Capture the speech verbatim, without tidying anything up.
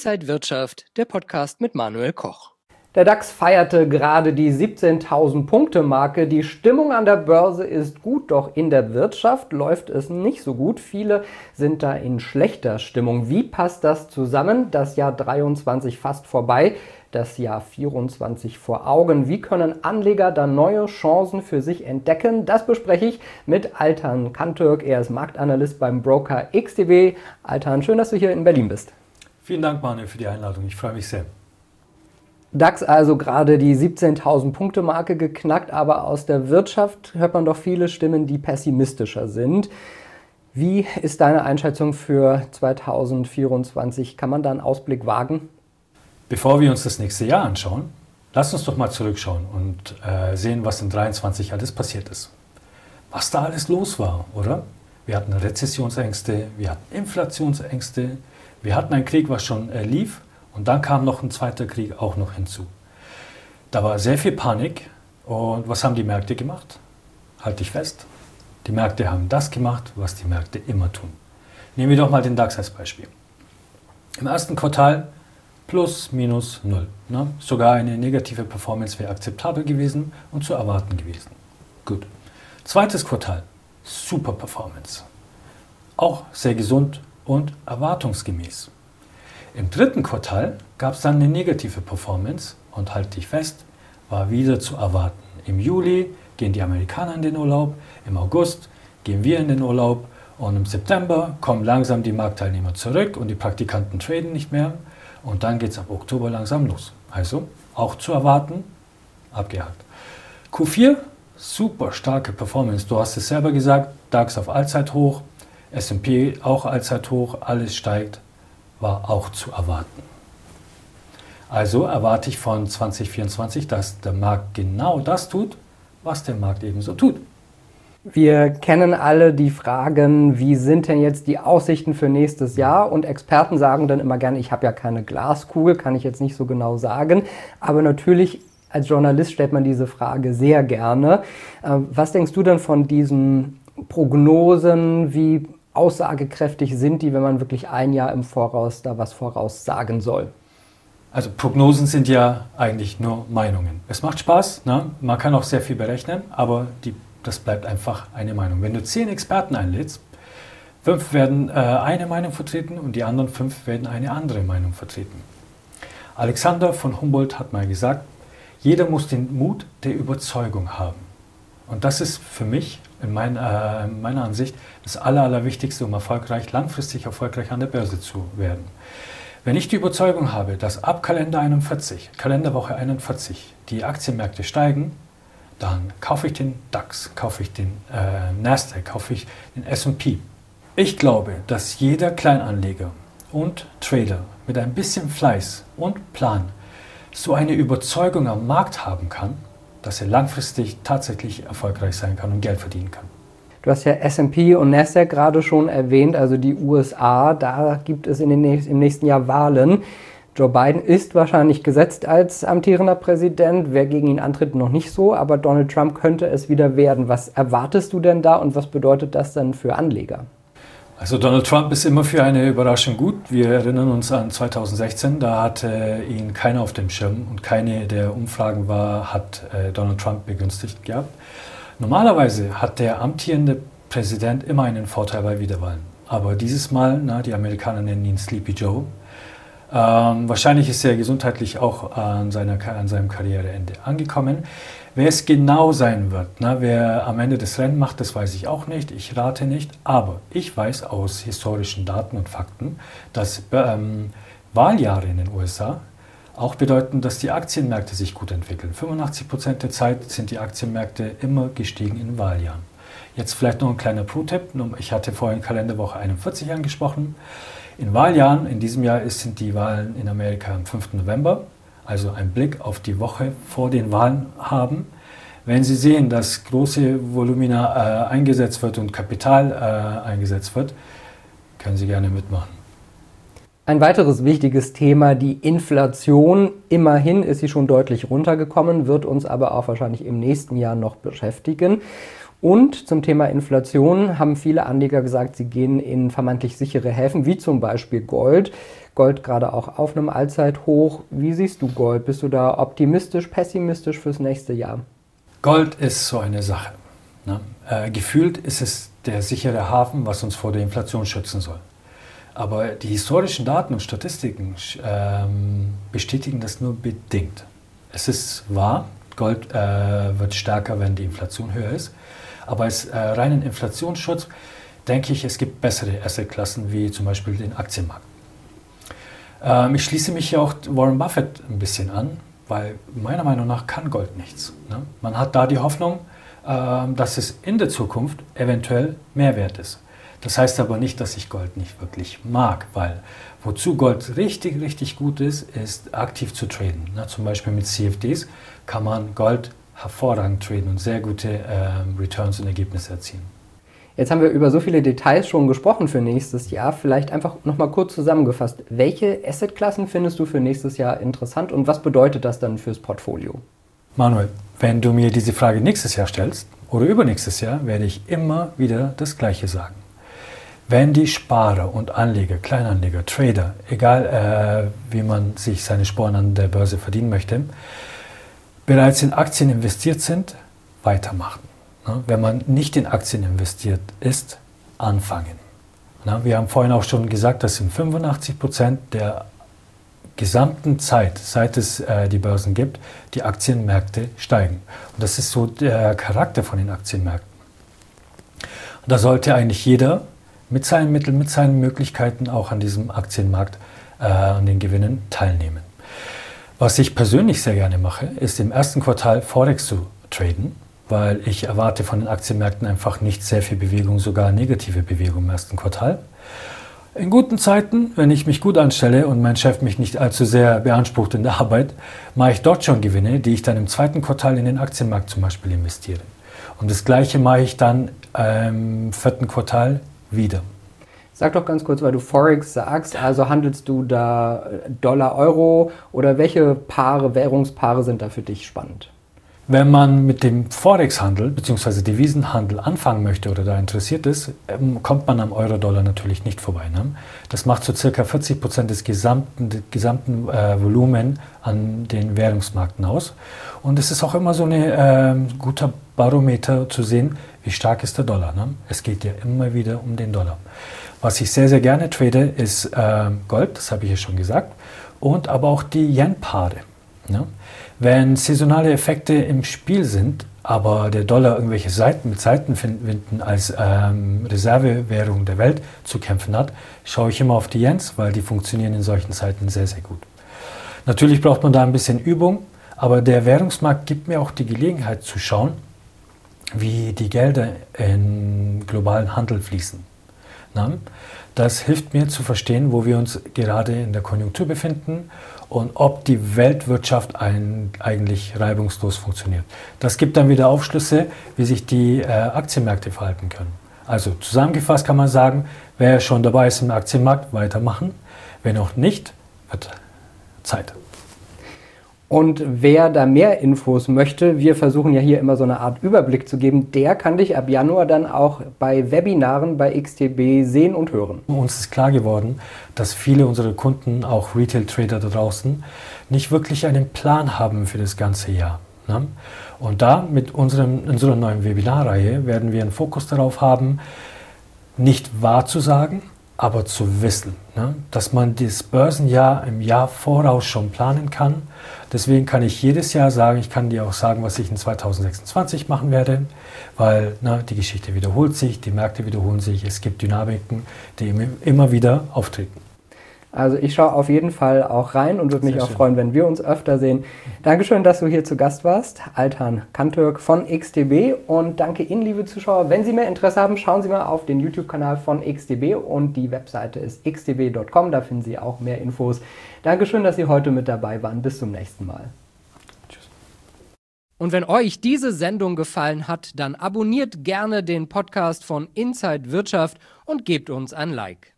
Inside Wirtschaft, der Podcast mit Manuel Koch. Der DAX feierte gerade die siebzehntausend-Punkte-Marke. Die Stimmung an der Börse ist gut, doch in der Wirtschaft läuft es nicht so gut. Viele sind da in schlechter Stimmung. Wie passt das zusammen? Das Jahr dreiundzwanzig fast vorbei, das Jahr vierundzwanzig vor Augen. Wie können Anleger da neue Chancen für sich entdecken? Das bespreche ich mit Altan Kantürk. Er ist Marktanalyst beim Broker X T B. Altan, schön, dass du hier in Berlin bist. Vielen Dank, Manuel, für die Einladung. Ich freue mich sehr. DAX also gerade die siebzehntausend-Punkte-Marke geknackt, aber aus der Wirtschaft hört man doch viele Stimmen, die pessimistischer sind. Wie ist deine Einschätzung für zweitausendvierundzwanzig? Kann man da einen Ausblick wagen? Bevor wir uns das nächste Jahr anschauen, lass uns doch mal zurückschauen und äh, sehen, was in dreiundzwanzig alles passiert ist. Was da alles los war, oder? Wir hatten Rezessionsängste, wir hatten Inflationsängste, wir hatten einen Krieg, was schon äh, lief. Und dann kam noch ein zweiter Krieg auch noch hinzu. Da war sehr viel Panik. Und was haben die Märkte gemacht? Halt dich fest. Die Märkte haben das gemacht, was die Märkte immer tun. Nehmen wir doch mal den DAX als Beispiel. Im ersten Quartal plus, minus, null. Ne? Sogar eine negative Performance wäre akzeptabel gewesen und zu erwarten gewesen. Gut. Zweites Quartal, super Performance. Auch sehr gesund und erwartungsgemäß. Im dritten Quartal gab es dann eine negative Performance und halt dich fest, war wieder zu erwarten. Im Juli gehen die Amerikaner in den Urlaub, im August gehen wir in den Urlaub und im September kommen langsam die Marktteilnehmer zurück und die Praktikanten traden nicht mehr und dann geht es ab Oktober langsam los. Also auch zu erwarten, abgehakt. Q vier, super starke Performance. Du hast es selber gesagt, DAX auf Allzeithoch, S und P auch Allzeithoch, alles steigt. War auch zu erwarten. Also erwarte ich von zwanzig vierundzwanzig, dass der Markt genau das tut, was der Markt ebenso tut. Wir kennen alle die Fragen, wie sind denn jetzt die Aussichten für nächstes Jahr? Und Experten sagen dann immer gerne, ich habe ja keine Glaskugel, kann ich jetzt nicht so genau sagen. Aber natürlich, als Journalist stellt man diese Frage sehr gerne. Was denkst du denn von diesen Prognosen, wie aussagekräftig sind die, wenn man wirklich ein Jahr im Voraus da was voraussagen soll? Also Prognosen sind ja eigentlich nur Meinungen. Es macht Spaß, ne? Man kann auch sehr viel berechnen, aber die, das bleibt einfach eine Meinung. Wenn du zehn Experten einlädst, fünf werden äh, eine Meinung vertreten und die anderen fünf werden eine andere Meinung vertreten. Alexander von Humboldt hat mal gesagt, jeder muss den Mut der Überzeugung haben. Und das ist für mich, in, mein, äh, in meiner Ansicht, das Aller, Allerwichtigste, um erfolgreich, langfristig erfolgreich an der Börse zu werden. Wenn ich die Überzeugung habe, dass ab Kalender einundvierzig, Kalenderwoche einundvierzig, die Aktienmärkte steigen, dann kaufe ich den DAX, kaufe ich den äh, Nasdaq, kaufe ich den S und P. Ich glaube, dass jeder Kleinanleger und Trader mit ein bisschen Fleiß und Plan so eine Überzeugung am Markt haben kann, dass er langfristig tatsächlich erfolgreich sein kann und Geld verdienen kann. Du hast ja S und P und Nasdaq gerade schon erwähnt, also die U S A, da gibt es in den nächsten, im nächsten Jahr Wahlen. Joe Biden ist wahrscheinlich gesetzt als amtierender Präsident, wer gegen ihn antritt, noch nicht so, aber Donald Trump könnte es wieder werden. Was erwartest du denn da und was bedeutet das dann für Anleger? Also Donald Trump ist immer für eine Überraschung gut. Wir erinnern uns an zweitausendsechzehn, da hatte ihn keiner auf dem Schirm und keine der Umfragen war, hat äh, Donald Trump begünstigt gehabt. Normalerweise hat der amtierende Präsident immer einen Vorteil bei Wiederwahlen. Aber dieses Mal, na, die Amerikaner nennen ihn Sleepy Joe. Ähm, wahrscheinlich ist er gesundheitlich auch an, seiner, an seinem Karriereende angekommen. Wer es genau sein wird, na, wer am Ende das Rennen macht, das weiß ich auch nicht. Ich rate nicht. Aber ich weiß aus historischen Daten und Fakten, dass ähm, Wahljahre in den U S A auch bedeuten, dass die Aktienmärkte sich gut entwickeln. fünfundachtzig Prozent der Zeit sind die Aktienmärkte immer gestiegen in Wahljahren. Jetzt vielleicht noch ein kleiner Pro-Tipp. Ich hatte vorhin Kalenderwoche einundvierzig angesprochen. In Wahljahren, in diesem Jahr sind die Wahlen in Amerika am fünften November. Also einen Blick auf die Woche vor den Wahlen haben. Wenn Sie sehen, dass große Volumina äh, eingesetzt wird und Kapital äh, eingesetzt wird, können Sie gerne mitmachen. Ein weiteres wichtiges Thema, die Inflation. Immerhin ist sie schon deutlich runtergekommen, wird uns aber auch wahrscheinlich im nächsten Jahr noch beschäftigen. Und zum Thema Inflation haben viele Anleger gesagt, sie gehen in vermeintlich sichere Häfen, wie zum Beispiel Gold. Gold gerade auch auf einem Allzeithoch. Wie siehst du Gold? Bist du da optimistisch, pessimistisch fürs nächste Jahr? Gold ist so eine Sache. Ne? Äh, gefühlt ist es der sichere Hafen, was uns vor der Inflation schützen soll. Aber die historischen Daten und Statistiken ähm, bestätigen das nur bedingt. Es ist wahr, Gold äh, wird stärker, wenn die Inflation höher ist. Aber als äh, reinen Inflationsschutz denke ich, es gibt bessere Assetklassen wie zum Beispiel den Aktienmarkt. Ähm, ich schließe mich hier auch Warren Buffett ein bisschen an, weil meiner Meinung nach kann Gold nichts. Ne? Man hat da die Hoffnung, äh, dass es in der Zukunft eventuell mehr wert ist. Das heißt aber nicht, dass ich Gold nicht wirklich mag, weil wozu Gold richtig, richtig gut ist, ist aktiv zu traden. Ne? Zum Beispiel mit C F Ds kann man Gold hervorragend traden und sehr gute äh, Returns und Ergebnisse erzielen. Jetzt haben wir über so viele Details schon gesprochen für nächstes Jahr. Vielleicht einfach nochmal kurz zusammengefasst. Welche Assetklassen findest du für nächstes Jahr interessant und was bedeutet das dann fürs Portfolio? Manuel, wenn du mir diese Frage nächstes Jahr stellst oder übernächstes Jahr, werde ich immer wieder das Gleiche sagen. Wenn die Sparer und Anleger, Kleinanleger, Trader, egal äh, wie man sich seine Sporen an der Börse verdienen möchte, bereits in Aktien investiert sind, weitermachen. Na, wenn man nicht in Aktien investiert ist, anfangen. Na, wir haben vorhin auch schon gesagt, dass in fünfundachtzig Prozent der gesamten Zeit, seit es äh, die Börsen gibt, die Aktienmärkte steigen. Und das ist so der Charakter von den Aktienmärkten. Und da sollte eigentlich jeder mit seinen Mitteln, mit seinen Möglichkeiten auch an diesem Aktienmarkt, äh, an den Gewinnen teilnehmen. Was ich persönlich sehr gerne mache, ist im ersten Quartal Forex zu traden, weil ich erwarte von den Aktienmärkten einfach nicht sehr viel Bewegung, sogar negative Bewegung im ersten Quartal. In guten Zeiten, wenn ich mich gut anstelle und mein Chef mich nicht allzu sehr beansprucht in der Arbeit, mache ich dort schon Gewinne, die ich dann im zweiten Quartal in den Aktienmarkt zum Beispiel investiere. Und das Gleiche mache ich dann im vierten Quartal wieder. Sag doch ganz kurz, weil du Forex sagst, also handelst du da Dollar, Euro oder welche Paare, Währungspaare sind da für dich spannend? Wenn man mit dem Forex-Handel bzw. Devisenhandel anfangen möchte oder da interessiert ist, kommt man am Euro-Dollar natürlich nicht vorbei. Ne? Das macht so circa vierzig Prozent des gesamten, des gesamten äh, Volumen an den Währungsmärkten aus. Und es ist auch immer so ein äh, guter Barometer zu sehen, wie stark ist der Dollar. Ne? Es geht ja immer wieder um den Dollar. Was ich sehr, sehr gerne trade, ist äh, Gold, das habe ich ja schon gesagt, und aber auch die Yen-Paare. Ne? Wenn saisonale Effekte im Spiel sind, aber der Dollar irgendwelche Seiten mit Seitenwinden als ähm, Reservewährung der Welt zu kämpfen hat, schaue ich immer auf die Yens, weil die funktionieren in solchen Zeiten sehr, sehr gut. Natürlich braucht man da ein bisschen Übung, aber der Währungsmarkt gibt mir auch die Gelegenheit zu schauen, wie die Gelder in globalen Handel fließen. Na? Das hilft mir zu verstehen, wo wir uns gerade in der Konjunktur befinden und ob die Weltwirtschaft ein, eigentlich reibungslos funktioniert. Das gibt dann wieder Aufschlüsse, wie sich die äh, Aktienmärkte verhalten können. Also zusammengefasst kann man sagen, wer schon dabei ist im Aktienmarkt, weitermachen. Wer noch nicht, wird Zeit. Und wer da mehr Infos möchte, wir versuchen ja hier immer so eine Art Überblick zu geben, der kann dich ab Januar dann auch bei Webinaren bei X T B sehen und hören. Uns ist klar geworden, dass viele unserer Kunden, auch Retail-Trader da draußen, nicht wirklich einen Plan haben für das ganze Jahr. Ne? Und da mit unserem, unserer neuen Webinarreihe werden wir einen Fokus darauf haben, nicht wahr zu sagen, aber zu wissen, ne? Dass man das Börsenjahr im Jahr voraus schon planen kann. Deswegen kann ich jedes Jahr sagen, ich kann dir auch sagen, was ich in zweitausendsechsundzwanzig machen werde, weil ne, die Geschichte wiederholt sich, die Märkte wiederholen sich, es gibt Dynamiken, die immer wieder auftreten. Also ich schaue auf jeden Fall auch rein und würde mich Sehr auch schön. freuen, wenn wir uns öfter sehen. Dankeschön, dass du hier zu Gast warst, Altan Kantürk von X T B, und danke Ihnen, liebe Zuschauer. Wenn Sie mehr Interesse haben, schauen Sie mal auf den YouTube-Kanal von X T B und die Webseite ist x t b punkt com, da finden Sie auch mehr Infos. Dankeschön, dass Sie heute mit dabei waren. Bis zum nächsten Mal. Tschüss. Und wenn euch diese Sendung gefallen hat, dann abonniert gerne den Podcast von Inside Wirtschaft und gebt uns ein Like.